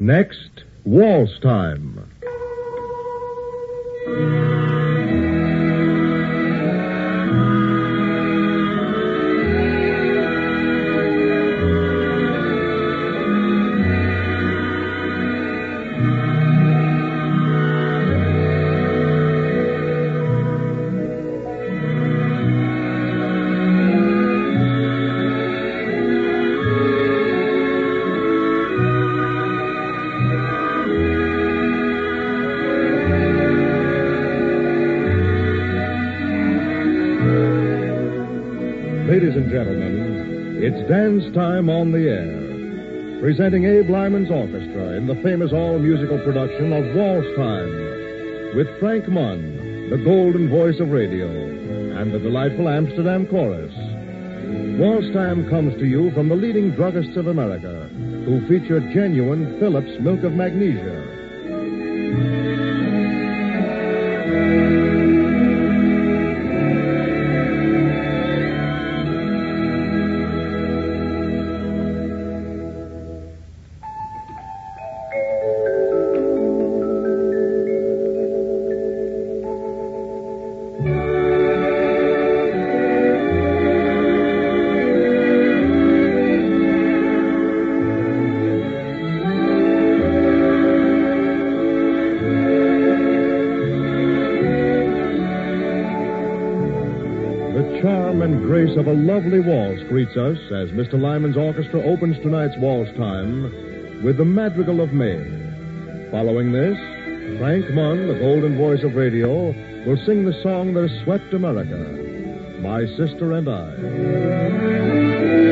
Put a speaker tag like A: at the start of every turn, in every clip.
A: Next, Waltz Time. Ladies and gentlemen, it's dance time on the air. Presenting Abe Lyman's Orchestra in the famous all-musical production of Waltz Time, with Frank Munn, the golden voice of radio, and the delightful Amsterdam Chorus. Waltz Time comes to you from the leading druggists of America, who feature genuine Phillips Milk of Magnesia. Charm and grace of a lovely waltz greets us as Mr. Lyman's Orchestra opens tonight's Waltz Time with the Madrigal of May. Following this, Frank Munn, the golden voice of radio, will sing the song that has swept America, My Sister and I.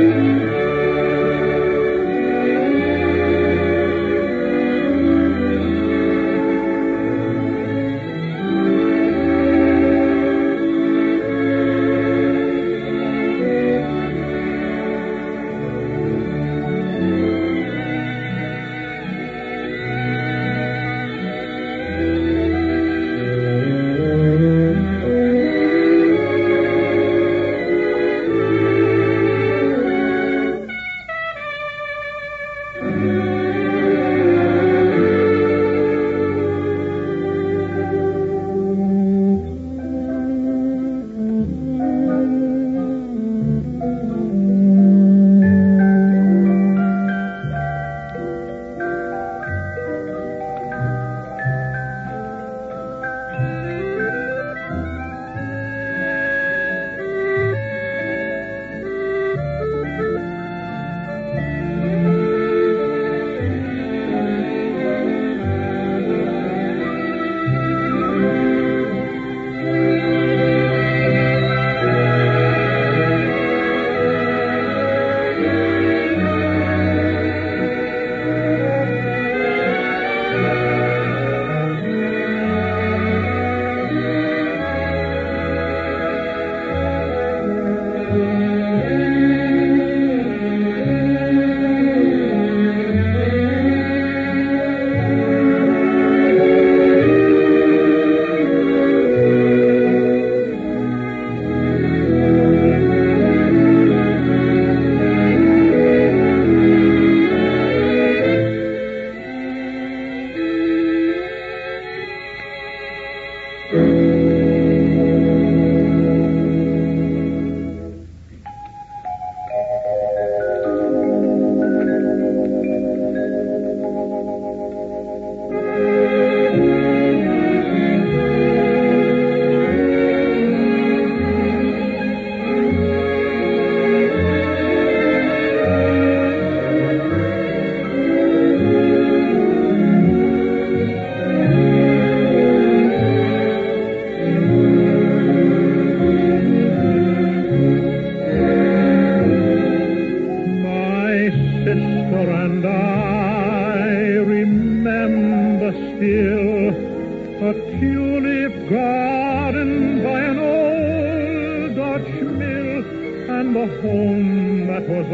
B: The home that was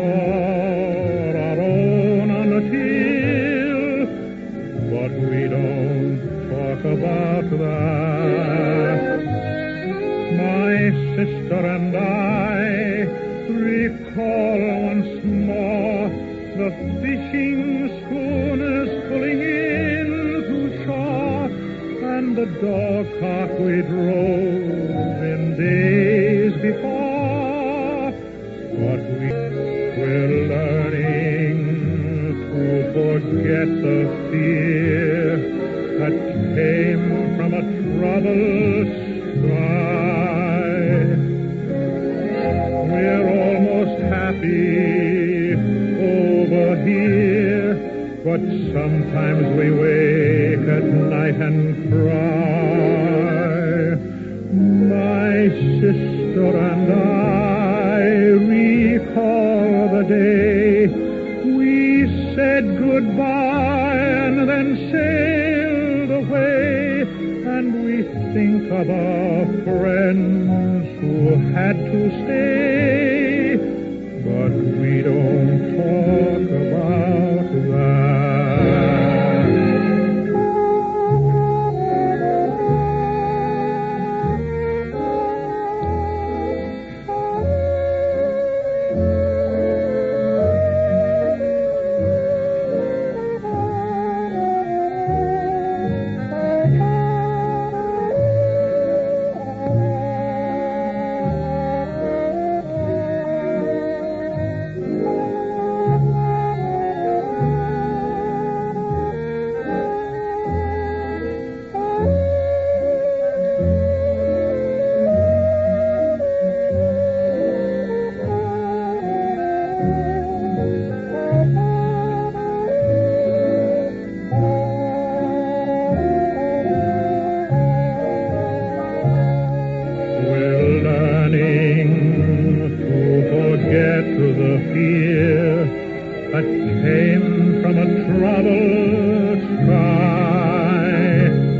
B: all our own on the hill, but we don't talk about that. My sister and I recall once more the fishing schooners pulling dog-cart we drove in days before. But we're learning to forget the fear that came from a troubled sky. We're almost happy over here, but sometimes we wake at night and cry. My sister and I recall the day we said goodbye and then sailed away, and we think of our friends who had to stay, but we don't talk about that. That came from a troubled sky.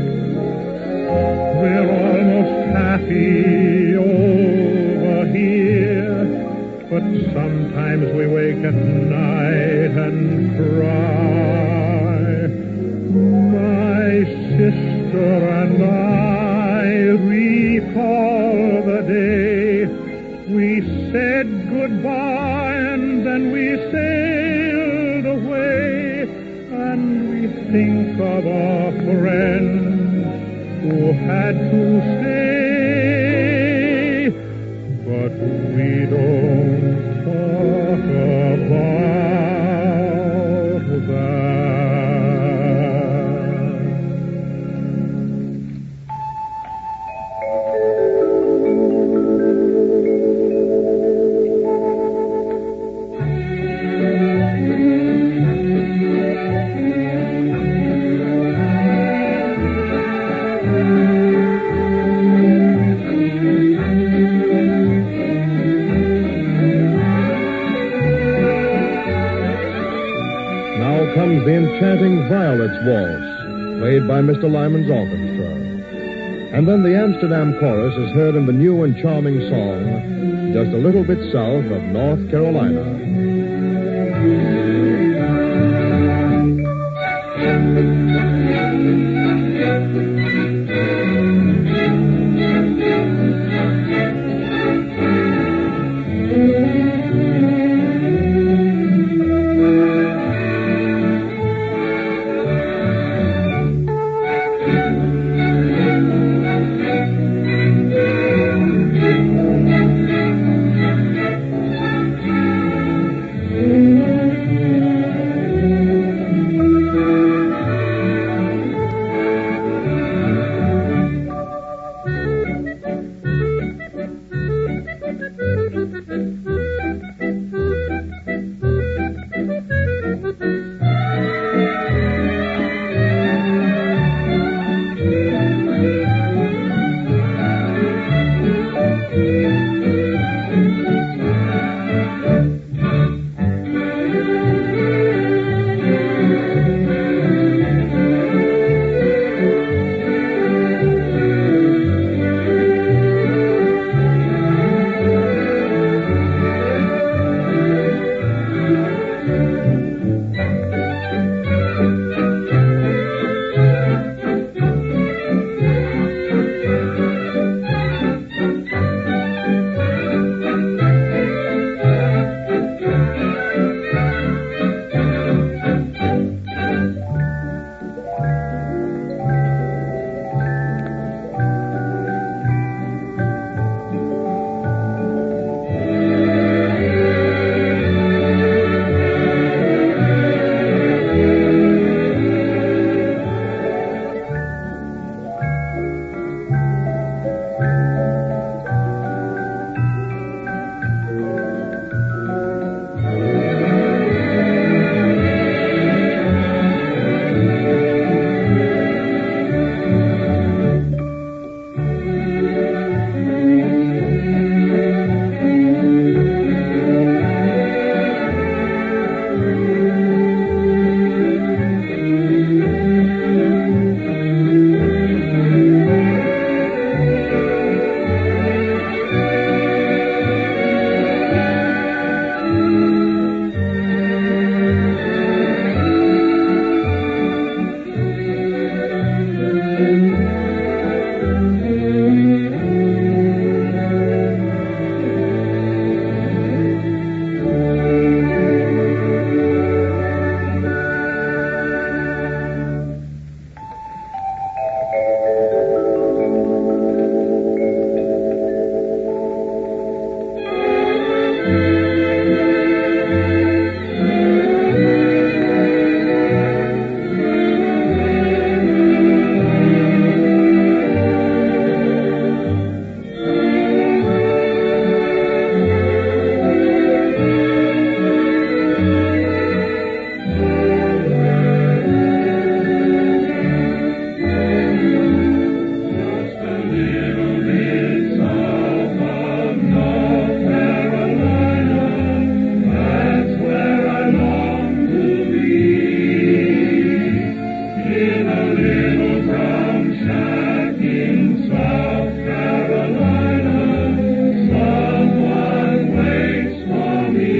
B: We're almost happy over here, but sometimes we wake at night and cry. My sister and I recall the day we said goodbye and then we sailed away, and we think of our friends who had to stay, but we don't talk about that.
A: Comes the enchanting Violets Waltz, played by Mr. Lyman's orchestra. And then the Amsterdam chorus is heard in the new and charming song, Just a Little Bit South of North Carolina.
B: In a little brown shack in South Carolina, someone waits for me.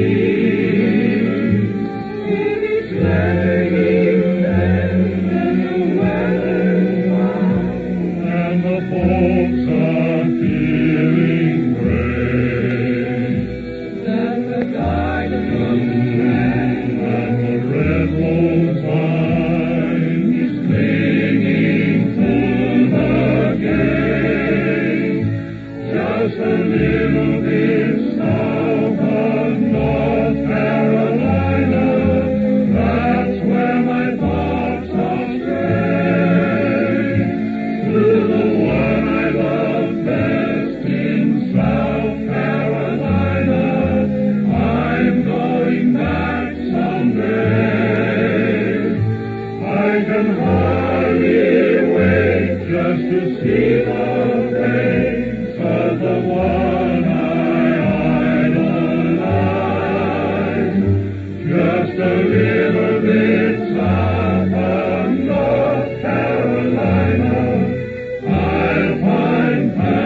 B: It is raining and the weather's fine, and the folks are feeling great. Then the garden comes and the red rose vine is clinging to the gate. Just a little bit south of North Carolina, that's where my thoughts are strayed. To the one I love best in South Carolina, I'm going back someday. I can hardly wait just to see the face of the one I idolize. Just a little bit south of North Carolina, I'll find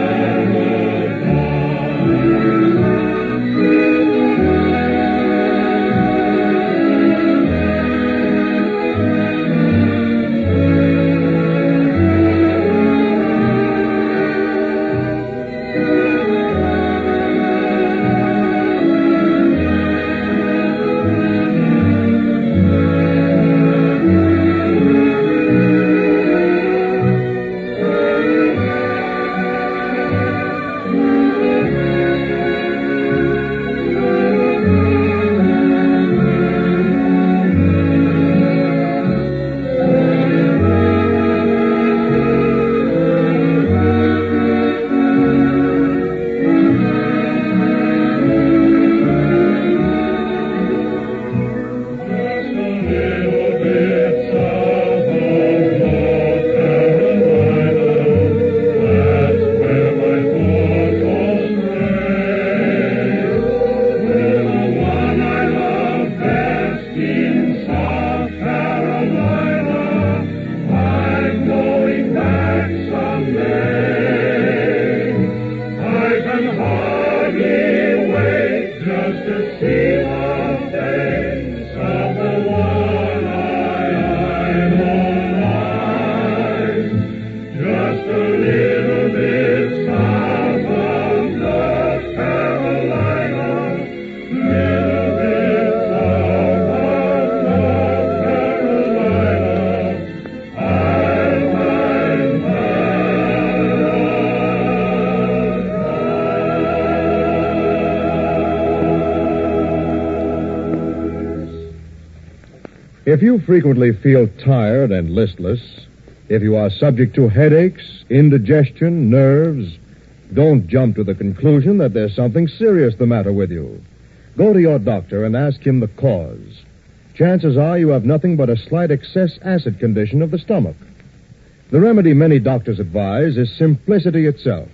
A: If you frequently feel tired and listless, if you are subject to headaches, indigestion, nerves, don't jump to the conclusion that there's something serious the matter with you. Go to your doctor and ask him the cause. Chances are you have nothing but a slight excess acid condition of the stomach. The remedy many doctors advise is simplicity itself.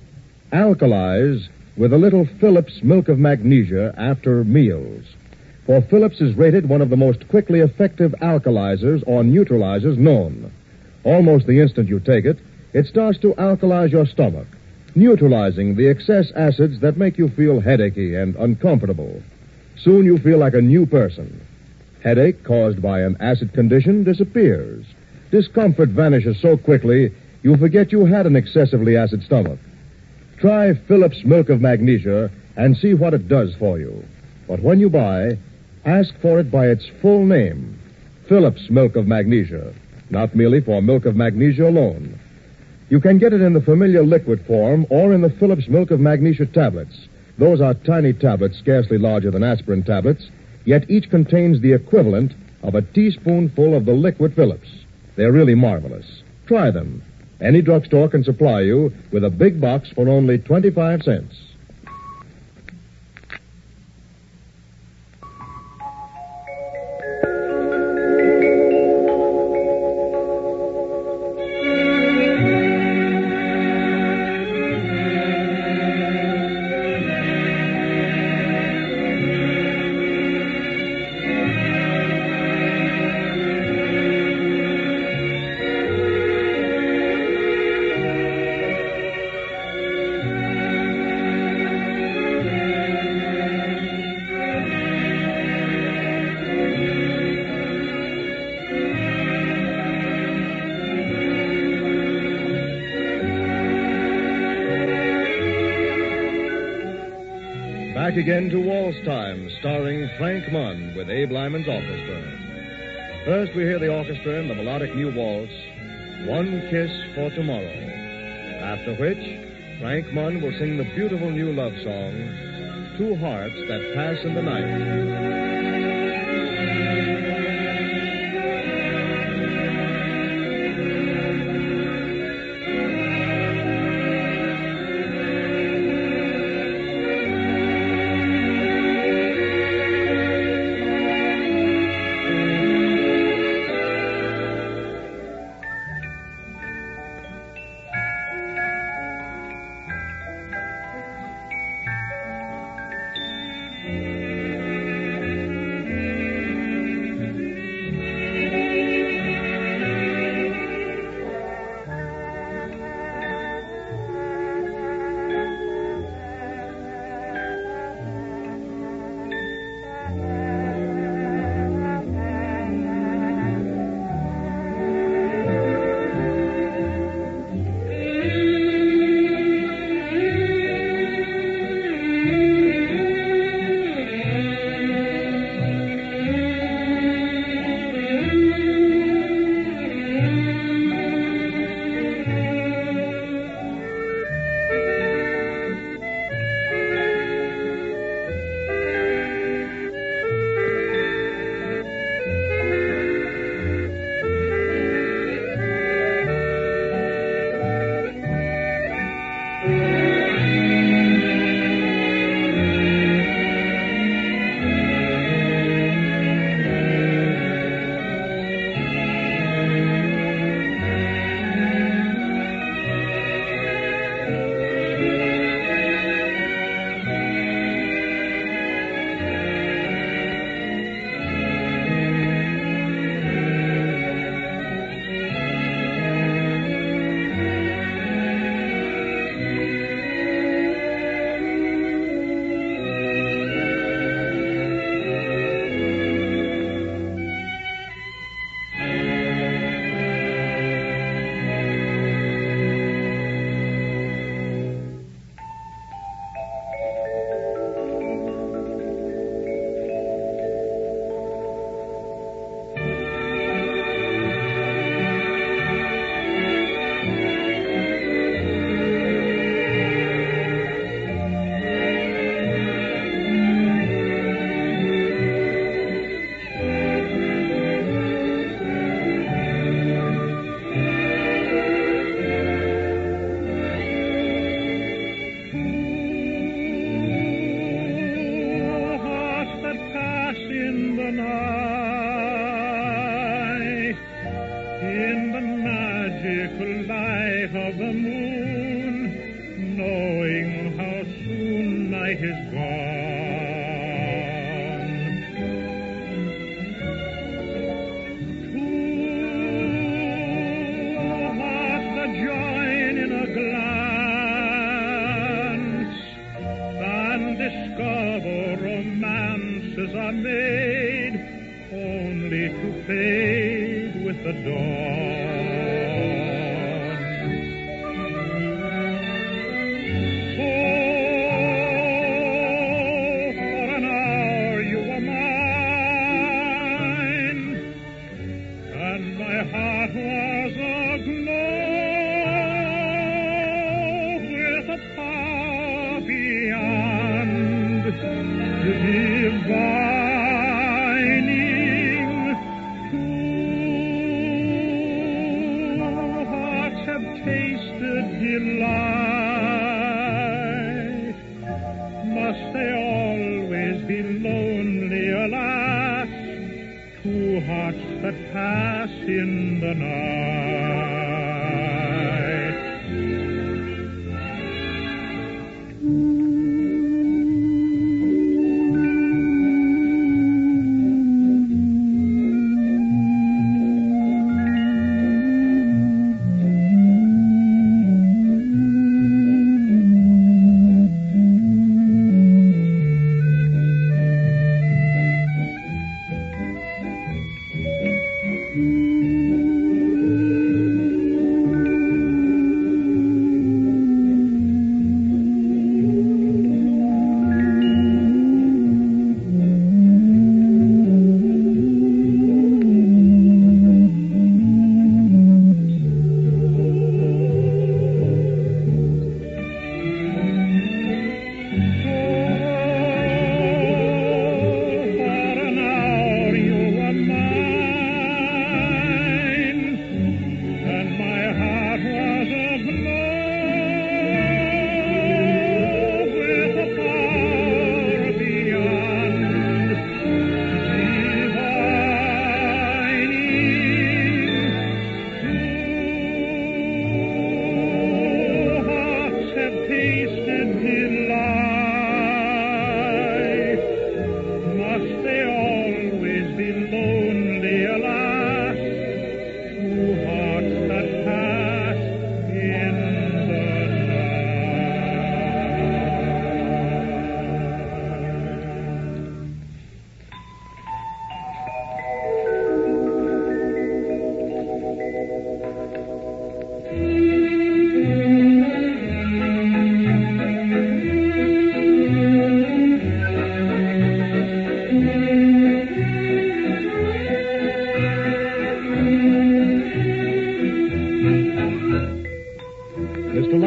A: Alkalize with a little Phillips milk of magnesia after meals. For Phillips is rated one of the most quickly effective alkalizers or neutralizers known. Almost the instant you take it, it starts to alkalize your stomach, neutralizing the excess acids that make you feel headachy and uncomfortable. Soon you feel like a new person. Headache caused by an acid condition disappears. Discomfort vanishes so quickly, you forget you had an excessively acid stomach. Try Phillips milk of magnesia and see what it does for you. But when you buy, ask for it by its full name, Phillips milk of magnesia, not merely for milk of magnesia alone. You can get it in the familiar liquid form or in the Phillips milk of magnesia tablets. Those are tiny tablets scarcely larger than aspirin tablets, yet each contains the equivalent of a teaspoonful of the liquid Phillips. They're really marvelous. Try them. Any drugstore can supply you with a big box for only 25 cents. back again to Waltz Time, starring Frank Munn with Abe Lyman's orchestra. First, we hear the orchestra in the melodic new waltz, One Kiss for Tomorrow. After which, Frank Munn will sing the beautiful new love song, Two Hearts That Pass in the Night.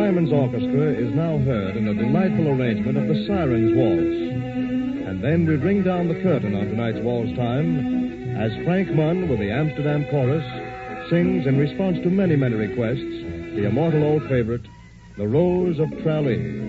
A: Blyman's Orchestra is now heard in a delightful arrangement of the Siren's Waltz. And then we ring down the curtain on tonight's Waltz Time as Frank Munn with the Amsterdam Chorus sings in response to many, many requests the immortal old favorite, The Rose of Tralee.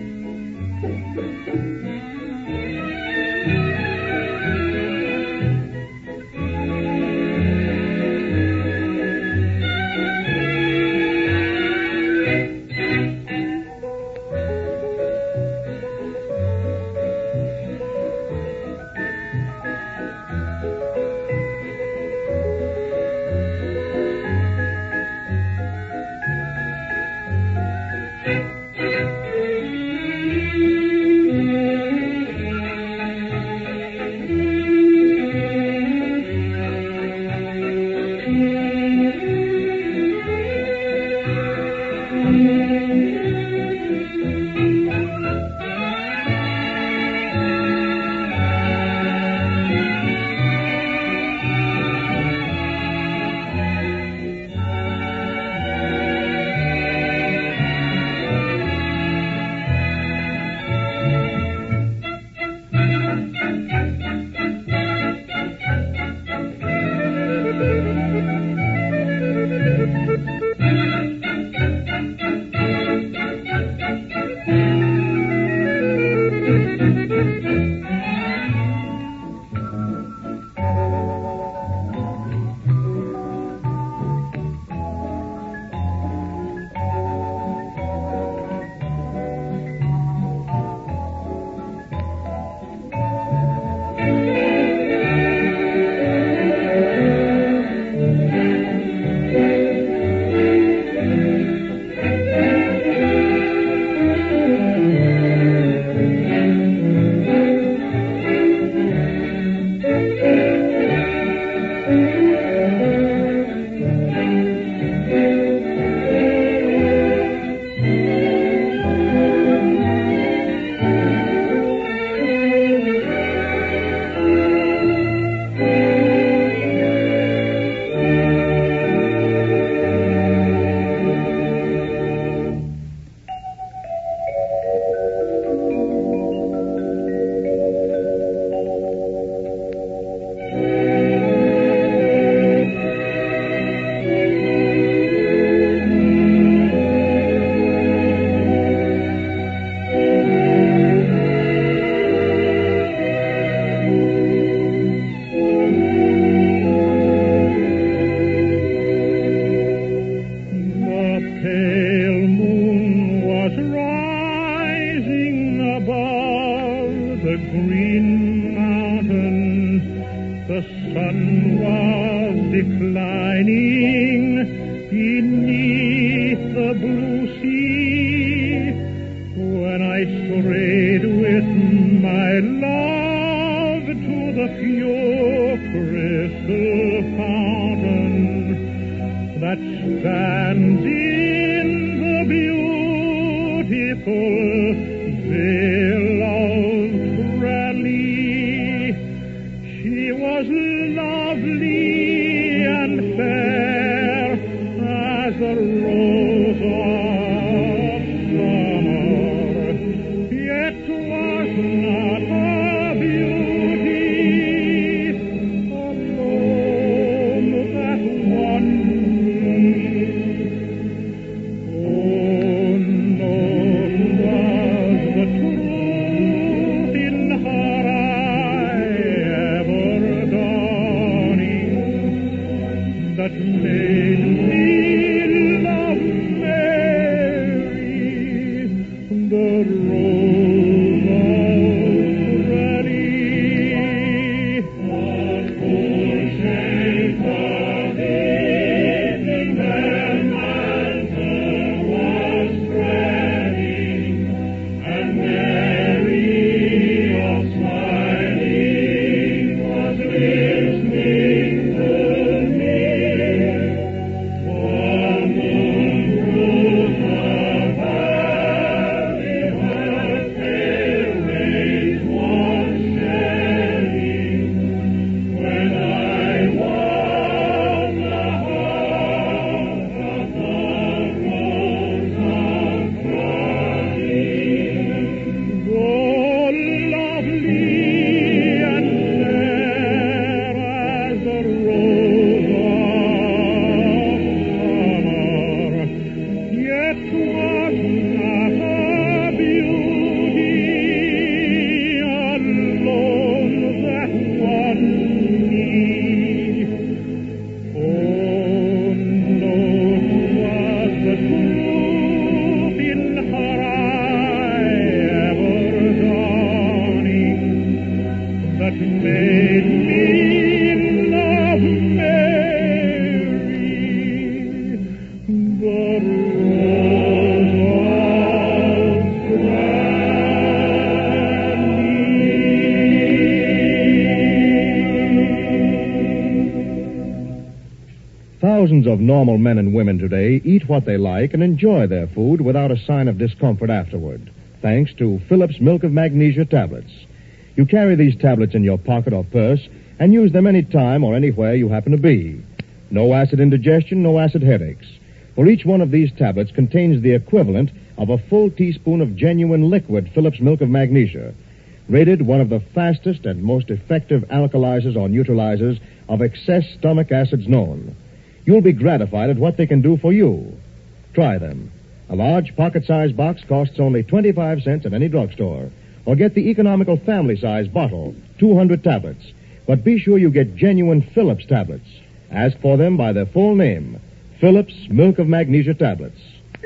A: Thousands of normal men and women today eat what they like and enjoy their food without a sign of discomfort afterward, thanks to Phillips Milk of Magnesia tablets. You carry these tablets in your pocket or purse and use them any time or anywhere you happen to be. No acid indigestion, no acid headaches. For each one of these tablets contains the equivalent of a full teaspoon of genuine liquid Phillips Milk of Magnesia, rated one of the fastest and most effective alkalizers or neutralizers of excess stomach acids known. You'll be gratified at what they can do for you. Try them. A large pocket-sized box costs only 25 cents at any drugstore. Or get the economical family-size bottle, 200 tablets. But be sure you get genuine Phillips tablets. Ask for them by their full name, Phillips Milk of Magnesia tablets.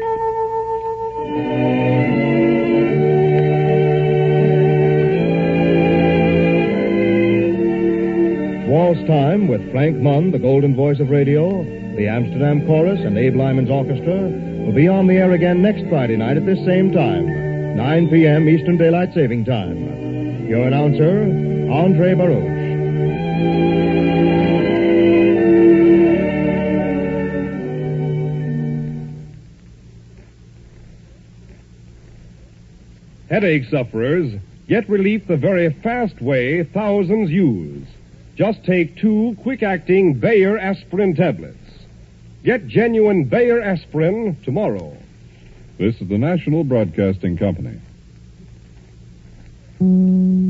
A: Waltz Time with Frank Munn, the golden voice of radio, the Amsterdam Chorus, and Abe Lyman's orchestra will be on the air again next Friday night at this same time, 9 p.m. Eastern Daylight Saving Time. Your announcer, Andre Baruch.
C: Headache sufferers, get relief the very fast way thousands use. Just take 2 quick-acting Bayer aspirin tablets. Get genuine Bayer aspirin tomorrow.
D: This is the National Broadcasting Company.